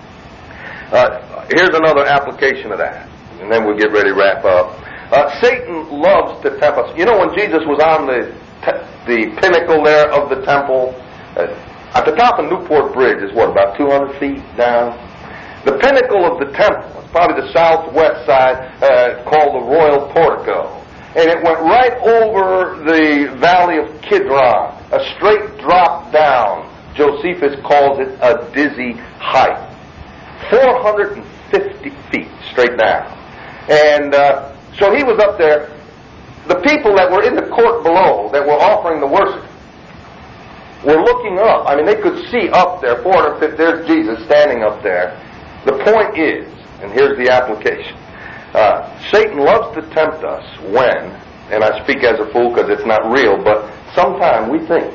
[SPEAKER 2] Uh, here's another application of that, and then we'll get ready to wrap up. Uh, Satan loves to tempt us. You know, when Jesus was on the te- the pinnacle there of the temple, uh, at the top of Newport Bridge is what, about two hundred feet down? The pinnacle of the temple, it's probably the southwest side, uh, called the Royal Portico. And it went right over the valley of Kidron, a straight drop down. Josephus calls it a dizzy height. four hundred fifty feet straight down. And uh, so he was up there. The people that were in the court below, that were offering the worship, were looking up. I mean, they could see up there, four hundred fifty, there's Jesus standing up there. The point is, and here's the application, Uh, Satan loves to tempt us when, and I speak as a fool because it's not real, but sometimes we think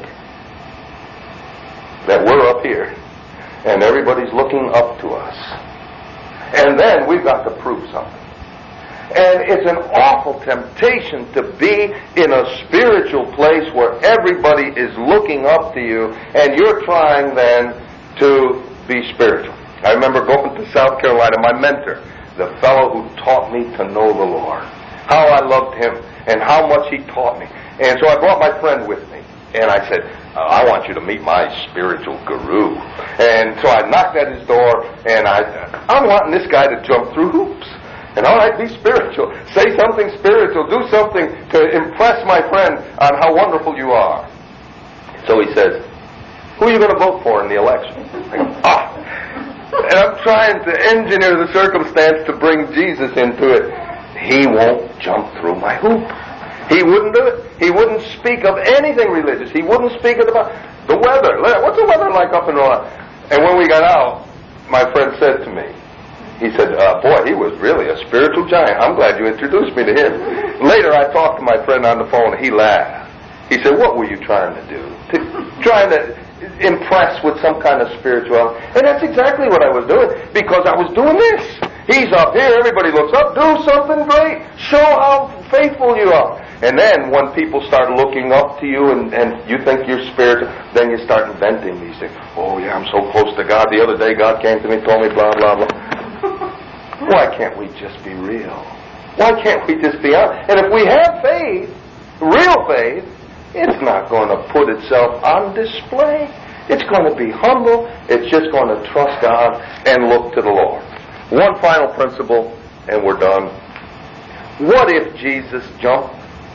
[SPEAKER 2] that we're up here and everybody's looking up to us. And then we've got to prove something. And it's an awful temptation to be in a spiritual place where everybody is looking up to you and you're trying then to be spiritual. I remember going to South Carolina, my mentor, the fellow who taught me to know the Lord. How I loved him and how much he taught me. And so I brought my friend with me. And I said, I want you to meet my spiritual guru. And so I knocked at his door and I, I'm wanting this guy to jump through hoops. And all right, be spiritual. Say something spiritual. Do something to impress my friend on how wonderful you are. So he says, who are you going to vote for in the election? I go, ah. And I'm trying to engineer the circumstance to bring Jesus into it. He won't jump through my hoop. He wouldn't do it. He wouldn't speak of anything religious. He wouldn't speak of the, the weather. What's the weather like up in Rhode Island? And when we got out, my friend said to me, he said, uh, boy, he was really a spiritual giant. I'm glad you introduced me to him. Later, I talked to my friend on the phone, and he laughed. He said, what were you trying to do? To, trying to impress with some kind of spirituality. And that's exactly what I was doing, because I was doing this. He's up here, everybody looks up, do something great, show how faithful you are. And then when people start looking up to you and, and you think you're spiritual, then you start inventing these things. Oh yeah, I'm so close to God. The other day God came to me, told me blah, blah, blah. Why can't we just be real? Why can't we just be honest? And if we have faith, real faith, it's not going to put itself on display. It's going to be humble. It's just going to trust God and look to the Lord. One final principle, and we're done. What if Jesus jumped?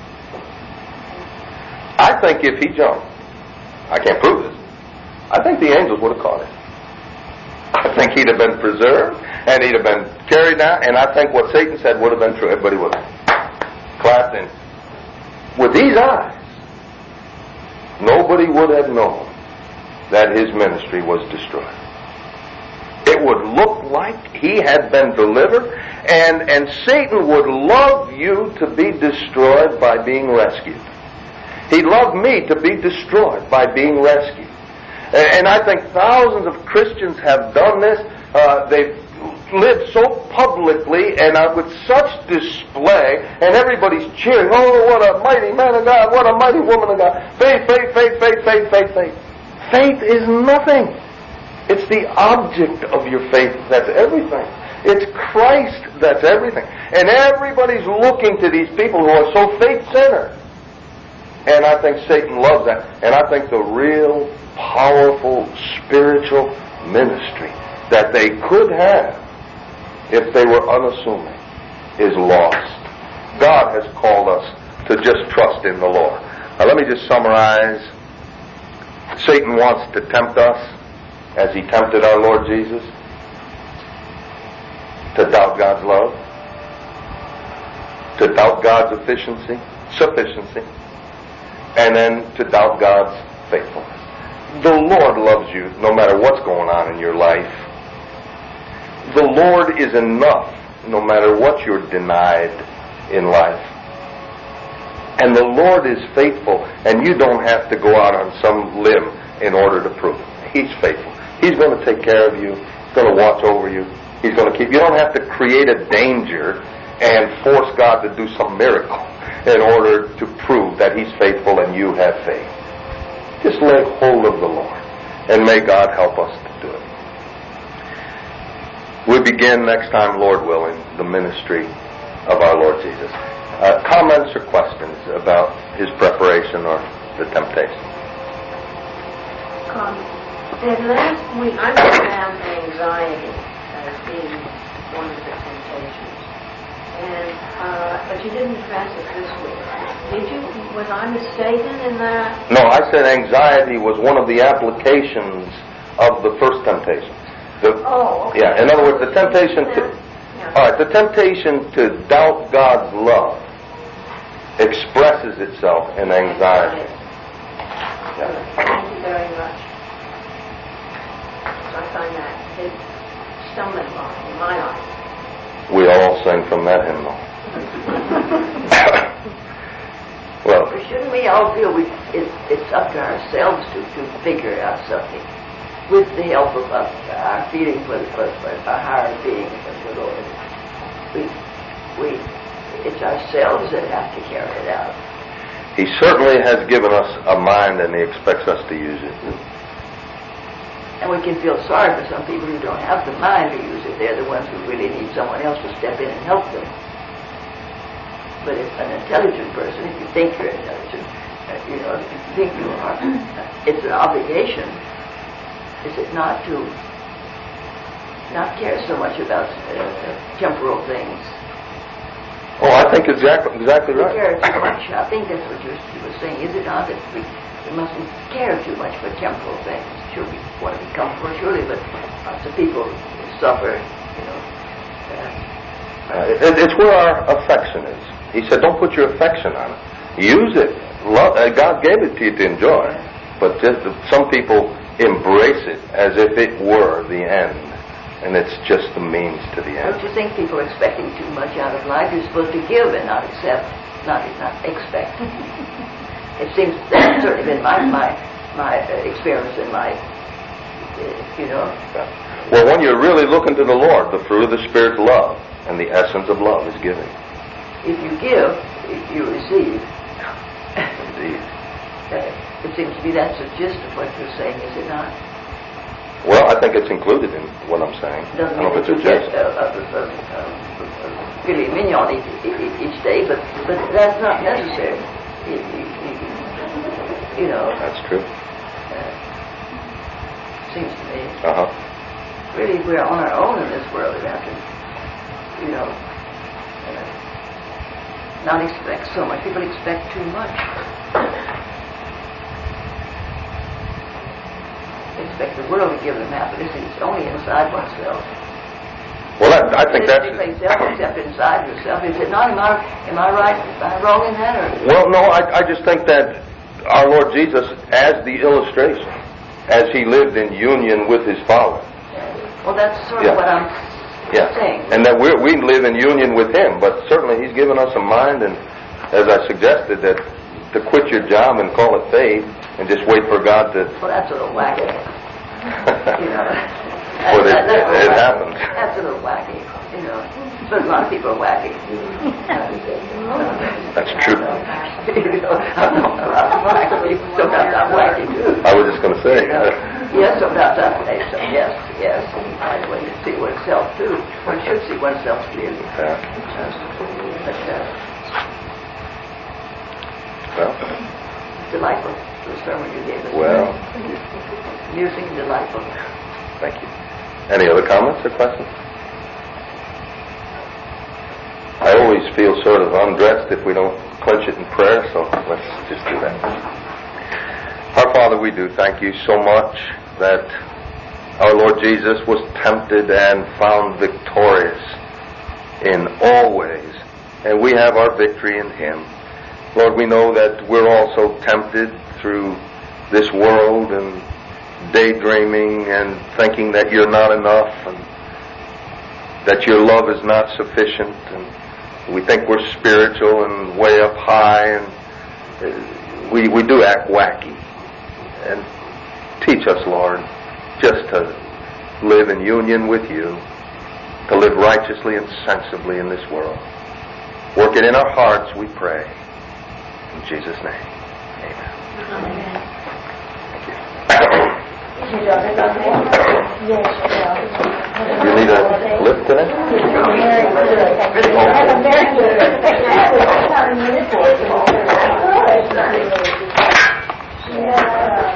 [SPEAKER 2] I think if he jumped, I can't prove this, I think the angels would have caught him. I think he'd have been preserved, and he'd have been carried down, and I think what Satan said would have been true. Everybody would have clapped in. With these eyes, nobody would have known that his ministry was destroyed. It would look like he had been delivered, and, and Satan would love you to be destroyed by being rescued. He'd love me to be destroyed by being rescued. And, and I think thousands of Christians have done this. Uh, they've lived so publicly and uh, with such display, and everybody's cheering, oh, what a mighty man of God, what a mighty woman of God. Faith, faith, faith, faith, faith, faith, faith. Faith is nothing. It's the object of your faith that's everything. It's Christ that's everything. And everybody's looking to these people who are so faith-centered. And I think Satan loves that. And I think the real powerful spiritual ministry that they could have if they were unassuming is lost. God has called us to just trust in the Lord. Now let me just summarize. Satan wants to tempt us as he tempted our Lord Jesus to doubt God's love, to doubt God's efficiency, sufficiency, and then to doubt God's faithfulness. The Lord loves you no matter what's going on in your life. The Lord is enough no matter what you're denied in life. And the Lord is faithful, and you don't have to go out on some limb in order to prove it. He's faithful. He's going to take care of you. He's going to watch over you. He's going to keep you. You don't have to create a danger and force God to do some miracle in order to prove that He's faithful and you have faith. Just lay hold of the Lord, and may God help us to do it. We begin next time, Lord willing, the ministry of our Lord Jesus. Uh, comments or questions about His preparation or the temptation?
[SPEAKER 3] Um, and last week I found anxiety as being one of the temptations, and uh, but you didn't address it this week. Did you? Was I mistaken in that?
[SPEAKER 2] No, I said anxiety was one of the applications of the first temptation. The,
[SPEAKER 3] oh, okay.
[SPEAKER 2] Yeah. In other words, the temptation to
[SPEAKER 3] yeah.
[SPEAKER 2] all right, the temptation to doubt God's love expresses itself in anxiety.
[SPEAKER 3] Yeah. Thank you very much. I find that a big stumbling block in my life.
[SPEAKER 2] We all sing from that hymnal. Well,
[SPEAKER 4] But shouldn't we all feel we, it, it's up to ourselves to, to figure out something with the help of us, our feeling for, for, for our higher being, for the Lord? We, we, it's ourselves that have to carry it out.
[SPEAKER 2] He certainly has given us a mind, and He expects us to use it.
[SPEAKER 4] And we can feel sorry for some people who don't have the mind to use it. They're the ones who really need someone else to step in and help them. But if an intelligent person, if you think you're intelligent, uh, you know, if you think you are, uh, it's an obligation, is it not, to not care so much about uh, temporal things?
[SPEAKER 2] Oh, I think exactly exactly
[SPEAKER 4] We
[SPEAKER 2] right.
[SPEAKER 4] care too much. I think that's what you were saying. Is it not that we, we mustn't care too much for temporal things? Sure, we want to be comfortable, surely, but lots of people suffer, you know. Uh,
[SPEAKER 2] Uh, it, it's where our affection is. He said, don't put your affection on it. Use it. Love, uh, God gave it to you to enjoy. But just, some people embrace it as if it were the end. And it's just the means to the end.
[SPEAKER 4] Don't you think people are expecting too much out of life? You're supposed to give and not accept, not not expect. It seems that's certainly been my my my uh, experience in life. Uh, you know.
[SPEAKER 2] Well, when you're really looking to the Lord, the fruit of the Spirit's love, and the essence of love is giving.
[SPEAKER 4] If you give, you receive.
[SPEAKER 2] Indeed.
[SPEAKER 4] Uh, it seems to me that's the gist of what you're saying, is it not?
[SPEAKER 2] Well, I think it's included in what I'm saying.
[SPEAKER 4] Doesn't
[SPEAKER 2] I don't
[SPEAKER 4] mean
[SPEAKER 2] know
[SPEAKER 4] that
[SPEAKER 2] if
[SPEAKER 4] you
[SPEAKER 2] it's a
[SPEAKER 4] get
[SPEAKER 2] gist.
[SPEAKER 4] a, a, a, a, a filet mignon each, each, each day, but but that's not necessary. You, you, you, you know.
[SPEAKER 2] That's true.
[SPEAKER 4] Uh, seems to me.
[SPEAKER 2] Uh-huh.
[SPEAKER 4] Really, if we're on our own in this world, we have to, you know, uh, not expect so much. People expect too much. They expect the world to give them happiness, and it's only inside oneself.
[SPEAKER 2] Well, I, I think that's...
[SPEAKER 4] Anything else except inside yourself. Is it not? Am I, am I right? Am I wrong in that? Or?
[SPEAKER 2] Well, no, I, I just think that our Lord Jesus, as the illustration, as He lived in union with His Father.
[SPEAKER 4] Well, that's sort
[SPEAKER 2] Yeah.
[SPEAKER 4] of what I'm
[SPEAKER 2] Yeah.
[SPEAKER 4] saying.
[SPEAKER 2] And that we're, we live in union with Him, but certainly He's given us a mind, and as I suggested, that to quit your job and call it faith, and just wait for God to...
[SPEAKER 4] Well, that's a little wacky. You know.
[SPEAKER 2] Well, it, it, it happens.
[SPEAKER 4] That's a little wacky, you know. But a lot of people are wacky.
[SPEAKER 2] That's true.
[SPEAKER 4] You know, a lot of wacky people. Sometimes I'm wacky too.
[SPEAKER 2] I was just going to say.
[SPEAKER 4] Yes, sometimes I say so. Yes, yes. And when you see oneself too, one should see oneself clearly.
[SPEAKER 2] Yeah.
[SPEAKER 4] But, uh,
[SPEAKER 2] Well,
[SPEAKER 4] delightful, the sermon you gave us.
[SPEAKER 2] well,
[SPEAKER 4] Amusing and delightful.
[SPEAKER 2] thank you. Any other comments or questions? I always feel sort of undressed if we don't clench it in prayer, so let's just do that. Our Father, we do thank you so much that our Lord Jesus was tempted and found victorious in all ways, and we have our victory in Him. Lord, we know that we're also tempted through this world and daydreaming and thinking that you're not enough and that your love is not sufficient, and we think we're spiritual and way up high, and we, we do act wacky. And teach us, Lord, just to live in union with you, to live righteously and sensibly in this world. Work it in our hearts, we pray. In Jesus' name, amen.
[SPEAKER 3] Amen.
[SPEAKER 2] Thank you. You need a lift today?
[SPEAKER 3] Very good.